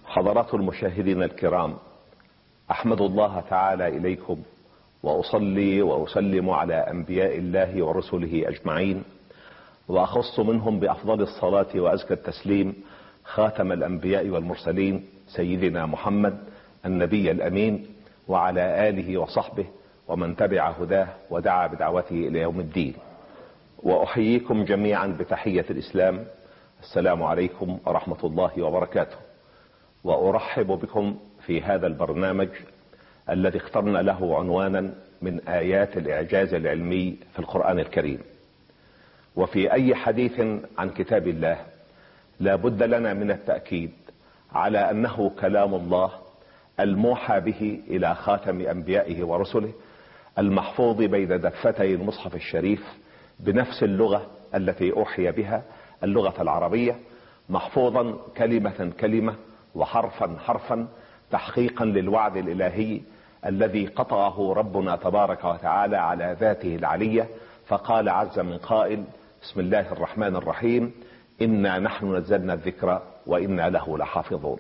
حضرات المشاهدين الكرام، أحمد الله تعالى إليكم وأصلي وأسلم على أنبياء الله ورسله أجمعين، وأخص منهم بأفضل الصلاة وأزكى التسليم خاتم الأنبياء والمرسلين سيدنا محمد النبي الأمين، وعلى آله وصحبه ومن تبع هداه ودعا بدعوته إلى يوم الدين. وأحييكم جميعا بتحية الإسلام، السلام عليكم ورحمة الله وبركاته. وأرحب بكم في هذا البرنامج الذي اخترنا له عنوانا من آيات الإعجاز العلمي في القرآن الكريم. وفي أي حديث عن كتاب الله لا بد لنا من التأكيد على أنه كلام الله الموحى به إلى خاتم أنبيائه ورسله، المحفوظ بين دفتي المصحف الشريف بنفس اللغة التي أوحي بها، اللغة العربية، محفوظا كلمة كلمة وحرفا حرفا، تحقيقا للوعد الإلهي الذي قطعه ربنا تبارك وتعالى على ذاته العلية، فقال عز من قائل: بسم الله الرحمن الرحيم، إنا نحن نزلنا الذكر وإنا له لحافظون.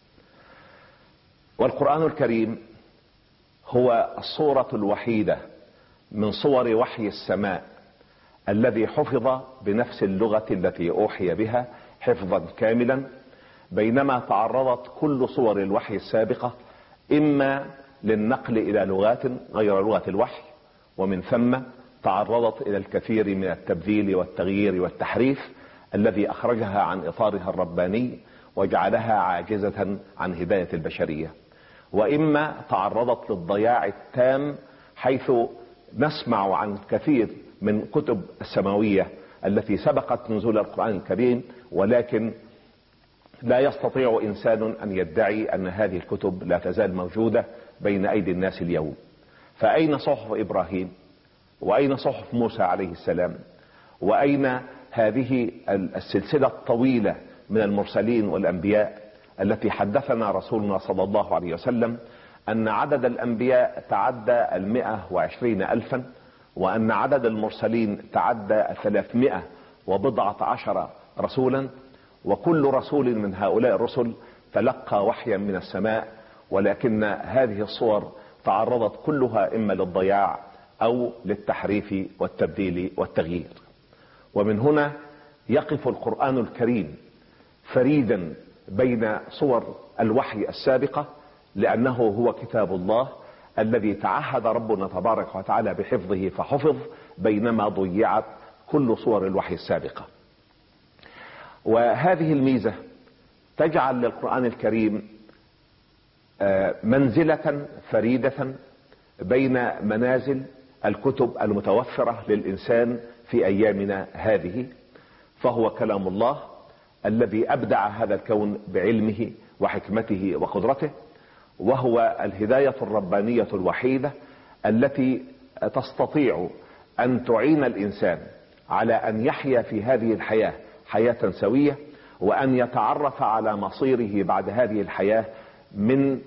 والقرآن الكريم هو الصورة الوحيدة من صور وحي السماء الذي حفظ بنفس اللغة التي أوحي بها حفظا كاملا، بينما تعرضت كل صور الوحي السابقة إما للنقل إلى لغات غير لغة الوحي، ومن ثم تعرضت إلى الكثير من التبديل والتغيير والتحريف الذي أخرجها عن إطارها الرباني وجعلها عاجزة عن هداية البشرية، وإما تعرضت للضياع التام، حيث نسمع عن كثير من كتب السماوية التي سبقت نزول القرآن الكريم، ولكن لا يستطيع إنسان أن يدعي أن هذه الكتب لا تزال موجودة بين أيدي الناس اليوم. فأين صحف إبراهيم؟ وأين صحف موسى عليه السلام؟ وأين هذه السلسلة الطويلة من المرسلين والأنبياء التي حدثنا رسولنا صلى الله عليه وسلم أن عدد الأنبياء تعدى 120,000، وأن عدد المرسلين تعدى 310 رسولا، وكل رسول من هؤلاء الرسل تلقى وحيا من السماء، ولكن هذه الصور تعرضت كلها إما للضياع أو للتحريف والتبديل والتغيير. ومن هنا يقف القرآن الكريم فريدا بين صور الوحي السابقة، لأنه هو كتاب الله الذي تعهد ربنا تبارك وتعالى بحفظه فحفظ، بينما ضيعت كل صور الوحي السابقة. وهذه الميزة تجعل للقرآن الكريم منزلة فريدة بين منازل الكتب المتوفرة للإنسان في أيامنا هذه، فهو كلام الله الذي أبدع هذا الكون بعلمه وحكمته وقدرته، وهو الهداية الربانية الوحيدة التي تستطيع أن تعين الإنسان على أن يحيا في هذه الحياة حياة سوية، وأن يتعرف على مصيره بعد هذه الحياة من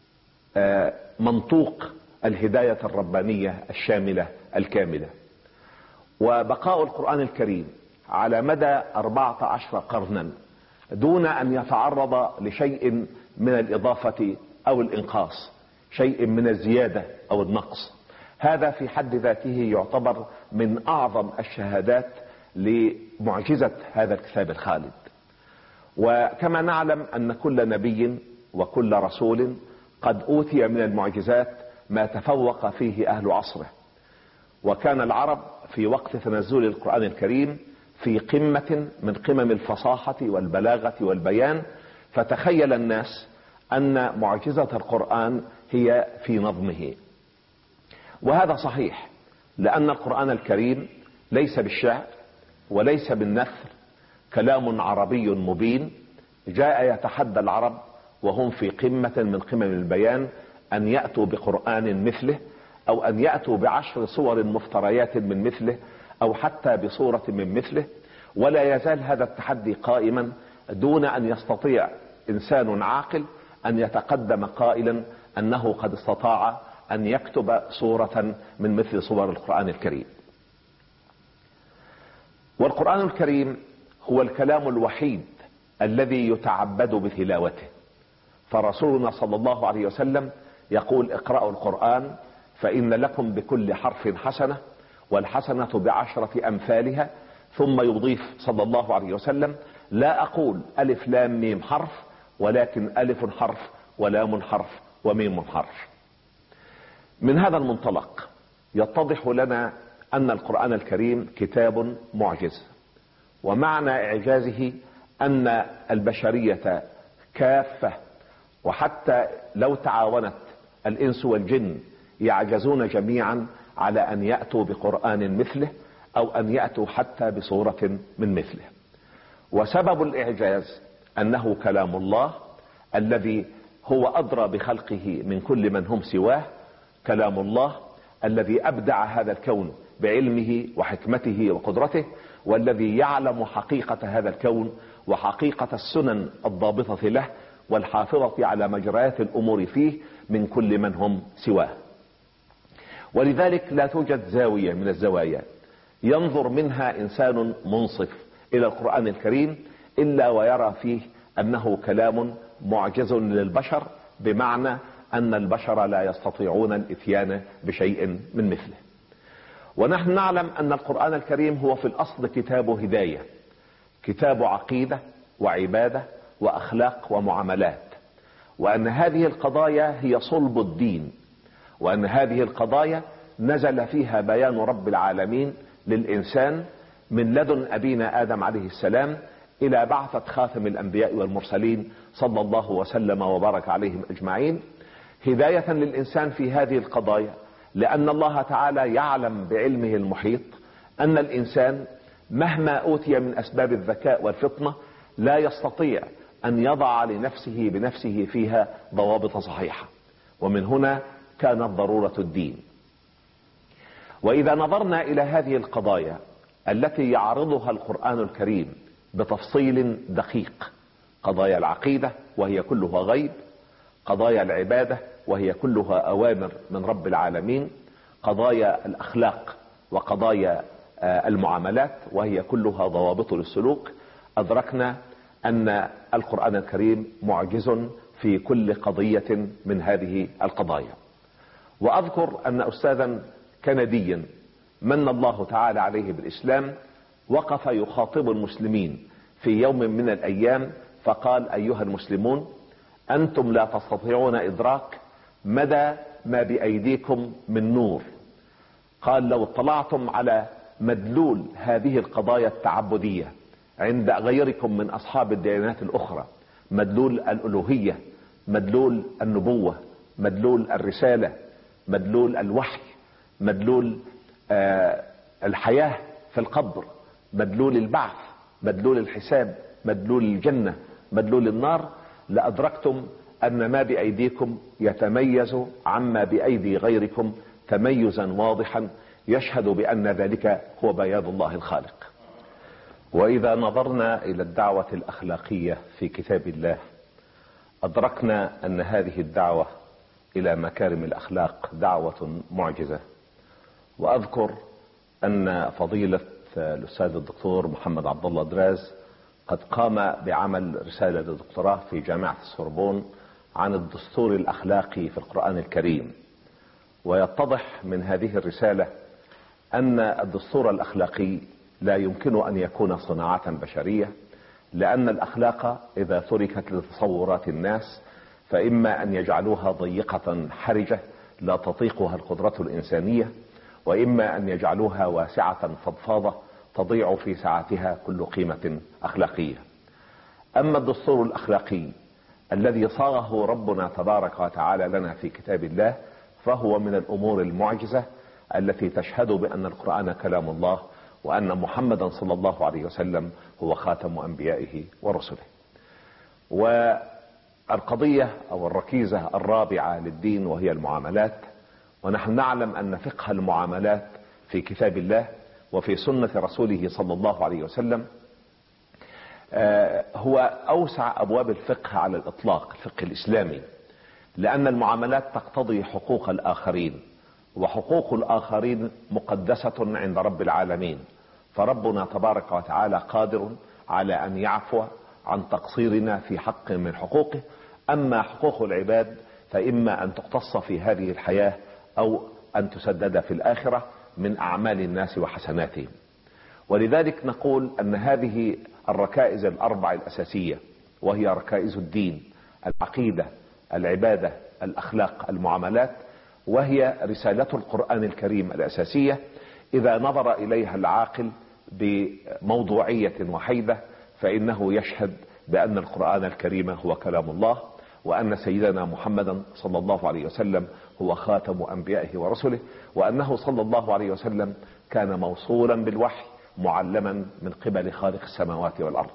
منطوق الهداية الربانية الشاملة الكاملة. وبقاء القرآن الكريم على مدى 14 قرنا دون أن يتعرض لشيء من الإضافة أو الإنقاص، شيء من الزيادة أو النقص، هذا في حد ذاته يعتبر من أعظم الشهادات لمعجزة هذا الكتاب الخالد. وكما نعلم أن كل نبي وكل رسول قد أوتي من المعجزات ما تفوق فيه أهل عصره، وكان العرب في وقت تنزل القرآن الكريم في قمة من قمم الفصاحة والبلاغة والبيان، فتخيل الناس أن معجزة القرآن هي في نظمه. وهذا صحيح، لأن القرآن الكريم ليس بالشعر وليس بالنثر، كلام عربي مبين جاء يتحدى العرب وهم في قمة من قمم البيان أن يأتوا بقرآن مثله، أو أن يأتوا ب10 صور مفتريات من مثله، أو حتى بصورة من مثله. ولا يزال هذا التحدي قائما دون أن يستطيع إنسان عاقل أن يتقدم قائلا أنه قد استطاع أن يكتب صورة من مثل صور القرآن الكريم. والقرآن الكريم هو الكلام الوحيد الذي يتعبد بتلاوته، فرسولنا صلى الله عليه وسلم يقول: اقرأوا القرآن فإن لكم بكل حرف حسنة، والحسنة بعشرة أمثالها. ثم يضيف صلى الله عليه وسلم: لا أقول ألف لام ميم حرف، ولكن ألف حرف ولام حرف وميم حرف. من هذا المنطلق يتضح لنا أن القرآن الكريم كتاب معجز، ومعنى إعجازه أن البشرية كافة، وحتى لو تعاونت الإنس والجن يعجزون جميعا على أن يأتوا بقرآن مثله، أو أن يأتوا حتى بصورة من مثله. وسبب الإعجاز أنه كلام الله الذي هو أدرى بخلقه من كل من هم سواه، كلام الله الذي أبدع هذا الكون بعلمه وحكمته وقدرته، والذي يعلم حقيقة هذا الكون وحقيقة السنن الضابطة له والحافظة على مجريات الأمور فيه من كل من هم سواه. ولذلك لا توجد زاوية من الزوايا ينظر منها إنسان منصف إلى القرآن الكريم إلا ويرى فيه أنه كلام معجز للبشر، بمعنى أن البشر لا يستطيعون الإتيان بشيء من مثله. ونحن نعلم أن القرآن الكريم هو في الأصل كتاب هداية، كتاب عقيدة وعبادة وأخلاق ومعاملات، وأن هذه القضايا هي صلب الدين، وأن هذه القضايا نزل فيها بيان رب العالمين للإنسان من لدن أبينا آدم عليه السلام إلى بعثة خاتم الأنبياء والمرسلين صلى الله وسلم وبارك عليهم أجمعين، هداية للإنسان في هذه القضايا، لأن الله تعالى يعلم بعلمه المحيط أن الإنسان مهما أوتي من أسباب الذكاء والفطنة لا يستطيع أن يضع لنفسه بنفسه فيها ضوابط صحيحة، ومن هنا كانت ضرورة الدين. وإذا نظرنا إلى هذه القضايا التي يعرضها القرآن الكريم بتفصيل دقيق: قضايا العقيدة وهي كلها غيب، قضايا العبادة وهي كلها أوامر من رب العالمين، قضايا الأخلاق وقضايا المعاملات وهي كلها ضوابط للسلوك، أدركنا أن القرآن الكريم معجز في كل قضية من هذه القضايا. وأذكر أن أستاذا كنديا من الله تعالى عليه بالإسلام وقف يخاطب المسلمين في يوم من الأيام فقال: أيها المسلمون، أنتم لا تستطيعون إدراك مدى ما بأيديكم من نور. قال: لو اطلعتم على مدلول هذه القضايا التعبدية عند غيركم من أصحاب الديانات الأخرى، مدلول الألوهية، مدلول النبوة، مدلول الرسالة، مدلول الوحي، مدلول الحياة في القبر، مدلول البعث، مدلول الحساب، مدلول الجنة، مدلول النار، لأدركتم أن ما بأيديكم يتميز عما بأيدي غيركم تميزا واضحا يشهد بأن ذلك هو بيان الله الخالق. وإذا نظرنا إلى الدعوة الأخلاقية في كتاب الله أدركنا أن هذه الدعوة إلى مكارم الأخلاق دعوة معجزة. وأذكر أن فضيلة الأستاذ الدكتور محمد عبد الله دراز قد قام بعمل رسالة دكتوراه في جامعة السوربون عن الدستور الأخلاقي في القرآن الكريم، ويتضح من هذه الرسالة أن الدستور الأخلاقي لا يمكن أن يكون صناعة بشرية، لأن الأخلاق إذا تركت لتصورات الناس فإما أن يجعلوها ضيقة حرجة لا تطيقها القدرة الإنسانية، وإما أن يجعلوها واسعة فضفاضة تضيع في ساعتها كل قيمة أخلاقية. أما الدستور الأخلاقي الذي صاغه ربنا تبارك وتعالى لنا في كتاب الله فهو من الأمور المعجزة التي تشهد بأن القرآن كلام الله، وأن محمدا صلى الله عليه وسلم هو خاتم أنبيائه ورسله. والقضية أو الركيزة الرابعة للدين وهي المعاملات، ونحن نعلم أن فقه المعاملات في كتاب الله وفي سنة رسوله صلى الله عليه وسلم هو أوسع أبواب الفقه على الإطلاق، الفقه الإسلامي، لأن المعاملات تقتضي حقوق الآخرين، وحقوق الآخرين مقدسة عند رب العالمين، فربنا تبارك وتعالى قادر على أن يعفو عن تقصيرنا في حق من حقوقه، أما حقوق العباد فإما أن تقتص في هذه الحياة أو أن تسدد في الآخرة من أعمال الناس وحسناتهم. ولذلك نقول أن هذه الركائز الأربع الأساسية، وهي ركائز الدين، العقيدة، العبادة، الأخلاق، المعاملات، وهي رسالة القرآن الكريم الأساسية، إذا نظر إليها العاقل بموضوعية وحيدة فإنه يشهد بأن القرآن الكريم هو كلام الله، وأن سيدنا محمدا صلى الله عليه وسلم هو خاتم أنبيائه ورسله، وأنه صلى الله عليه وسلم كان موصولا بالوحي معلما من قبل خالق السماوات والأرض.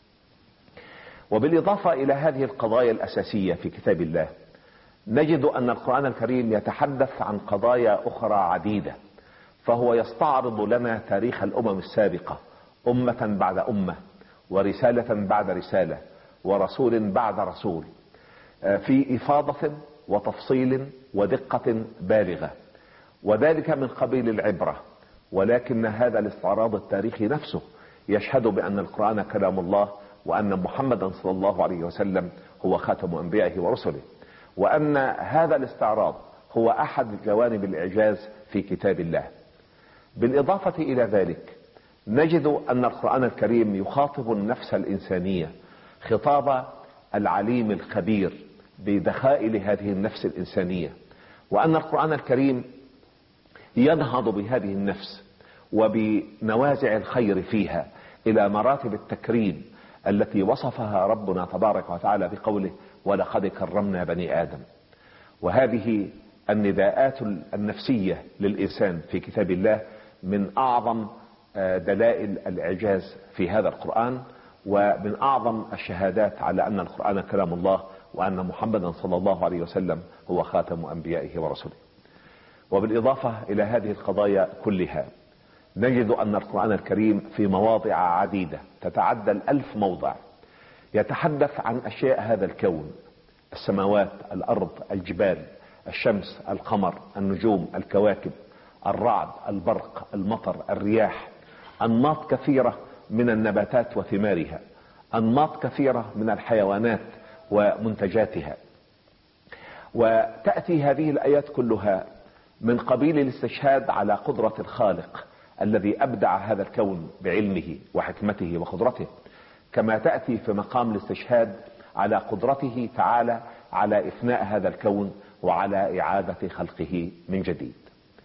وبالإضافة إلى هذه القضايا الأساسية في كتاب الله، نجد أن القرآن الكريم يتحدث عن قضايا أخرى عديدة، فهو يستعرض لنا تاريخ الأمم السابقة أمة بعد أمة، ورسالة بعد رسالة، ورسول بعد رسول، في إفاضة وتفصيل ودقة بالغة، وذلك من قبيل العبرة. ولكن هذا الاستعراض التاريخي نفسه يشهد بأن القرآن كلام الله، وأن محمدا صلى الله عليه وسلم هو خاتم أنبيائه ورسله، وأن هذا الاستعراض هو أحد جوانب الإعجاز في كتاب الله. بالإضافة إلى ذلك نجد أن القرآن الكريم يخاطب النفس الإنسانية خطاب العليم الخبير بدخائل هذه النفس الإنسانية، وأن القرآن الكريم ينهض بهذه النفس وبنوازع الخير فيها إلى مراتب التكريم التي وصفها ربنا تبارك وتعالى بقوله: ولقد كرمنا بني آدم. وهذه النداءات النفسية للإنسان في كتاب الله من أعظم دلائل الإعجاز في هذا القرآن، ومن أعظم الشهادات على أن القرآن كلام الله، وأن محمدا صلى الله عليه وسلم هو خاتم أنبيائه ورسله. وبالإضافة إلى هذه القضايا كلها نجد أن القرآن الكريم في مواضع عديدة تتعدى 1000 موضع يتحدث عن أشياء هذا الكون: السماوات، الأرض، الجبال، الشمس، القمر، النجوم، الكواكب، الرعد، البرق، المطر، الرياح، أنماط كثيرة من النباتات وثمارها، أنماط كثيرة من الحيوانات ومنتجاتها. وتأتي هذه الآيات كلها من قبيل الاستشهاد على قدرة الخالق الذي أبدع هذا الكون بعلمه وحكمته وقدرته، كما تأتي في مقام الاستشهاد على قدرته تعالى على إفناء هذا الكون وعلى إعادة خلقه من جديد.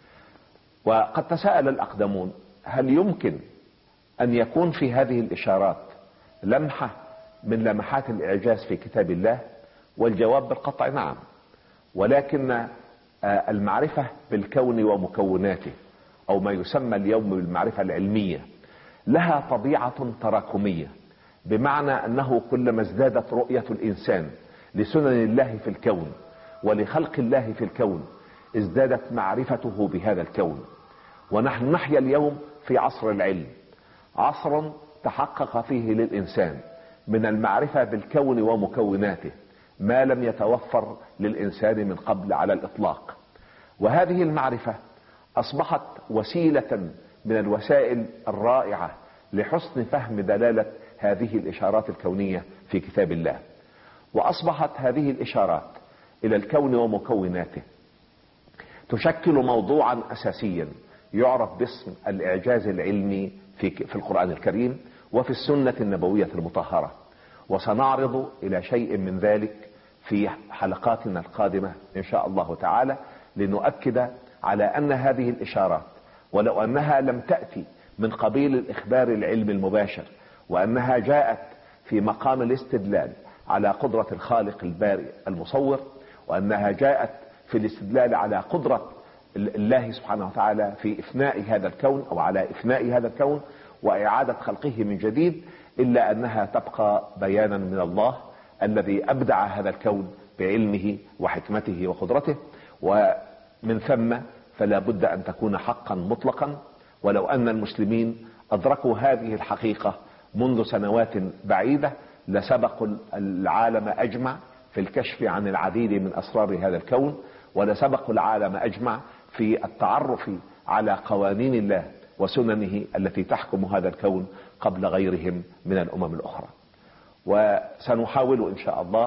وقد تساءل الأقدمون: هل يمكن أن يكون في هذه الإشارات لمحة من لمحات الإعجاز في كتاب الله؟ والجواب بالقطع نعم، ولكن المعرفة بالكون ومكوناته، أو ما يسمى اليوم بالمعرفة العلمية، لها طبيعة تراكمية، بمعنى أنه كلما ازدادت رؤية الإنسان لسنن الله في الكون ولخلق الله في الكون ازدادت معرفته بهذا الكون. ونحن نحيا اليوم في عصر العلم، عصر تحقق فيه للإنسان من المعرفة بالكون ومكوناته ما لم يتوفر للإنسان من قبل على الإطلاق. وهذه المعرفة أصبحت وسيلة من الوسائل الرائعة لحسن فهم دلالة هذه الإشارات الكونية في كتاب الله. وأصبحت هذه الإشارات إلى الكون ومكوناته تشكل موضوعا أساسيا يعرف باسم الإعجاز العلمي في القرآن الكريم وفي السنة النبوية المطهرة. وسنعرض إلى شيء من ذلك في حلقاتنا القادمة إن شاء الله تعالى، لنؤكد على أن هذه الإشارات ولو أنها لم تأتي من قبيل الإخبار العلمي المباشر، وأنها جاءت في مقام الاستدلال على قدرة الخالق البارئ المصور، وأنها جاءت في الاستدلال على قدرة الله سبحانه وتعالى في إفناء هذا الكون أو على إفناء هذا الكون وإعادة خلقه من جديد، إلا أنها تبقى بيانا من الله الذي أبدع هذا الكون بعلمه وحكمته وقدرته، ومن ثم فلا بد أن تكون حقا مطلقا. ولو أن المسلمين أدركوا هذه الحقيقة منذ سنوات بعيدة لسبقوا العالم أجمع في الكشف عن العديد من أسرار هذا الكون، ولسبقوا العالم أجمع في التعرف على قوانين الله وسننه التي تحكم هذا الكون قبل غيرهم من الأمم الأخرى. وسنحاول إن شاء الله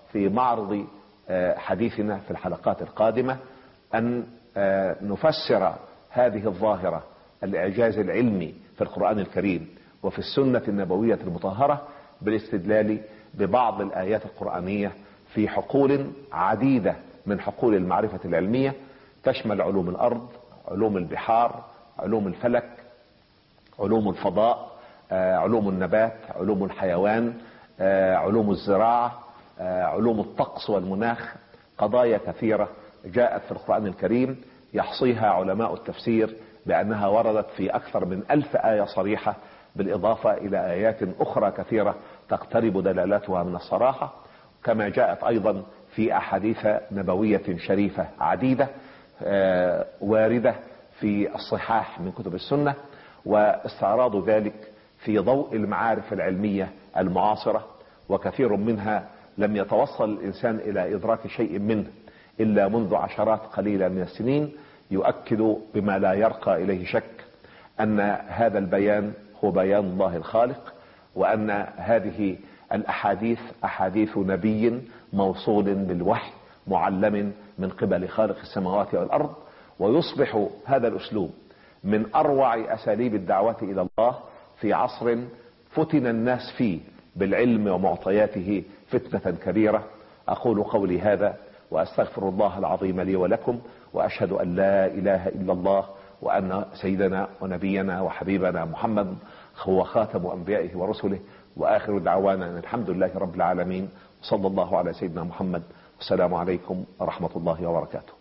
في معرض حديثنا في الحلقات القادمة أن نفسر هذه الظاهرة، الإعجاز العلمي في القرآن الكريم وفي السنة النبوية المطهرة، بالاستدلال ببعض الآيات القرآنية في حقول عديدة من حقول المعرفة العلمية، تشمل علوم الأرض، علوم البحار، علوم الفلك، علوم الفضاء، علوم النبات، علوم الحيوان، علوم الزراعة، علوم الطقس والمناخ. قضايا كثيرة جاءت في القرآن الكريم يحصيها علماء التفسير بأنها وردت في أكثر من 1000 آية صريحة، بالإضافة إلى آيات أخرى كثيرة تقترب دلالاتها من الصراحة، كما جاءت أيضا في أحاديث نبوية شريفة عديدة واردة في الصحاح من كتب السنة، واستعراض ذلك في ضوء المعارف العلمية المعاصرة، وكثير منها لم يتوصل الإنسان إلى إدراك شيء منه إلا منذ عشرات قليلة من السنين، يؤكد بما لا يرقى إليه شك أن هذا البيان هو بيان الله الخالق، وأن هذه الأحاديث أحاديث نبي موصول بالوحي معلم من قبل خالق السماوات والأرض. ويصبح هذا الأسلوب من أروع أساليب الدعوة إلى الله في عصر فتن الناس فيه بالعلم ومعطياته فتنة كبيرة. أقول قولي هذا وأستغفر الله العظيم لي ولكم، وأشهد أن لا إله إلا الله، وأن سيدنا ونبينا وحبيبنا محمد هو خاتم أنبيائه ورسله، وآخر دعوانا أن الحمد لله رب العالمين، صلى الله على سيدنا محمد. والسلام عليكم ورحمة الله وبركاته.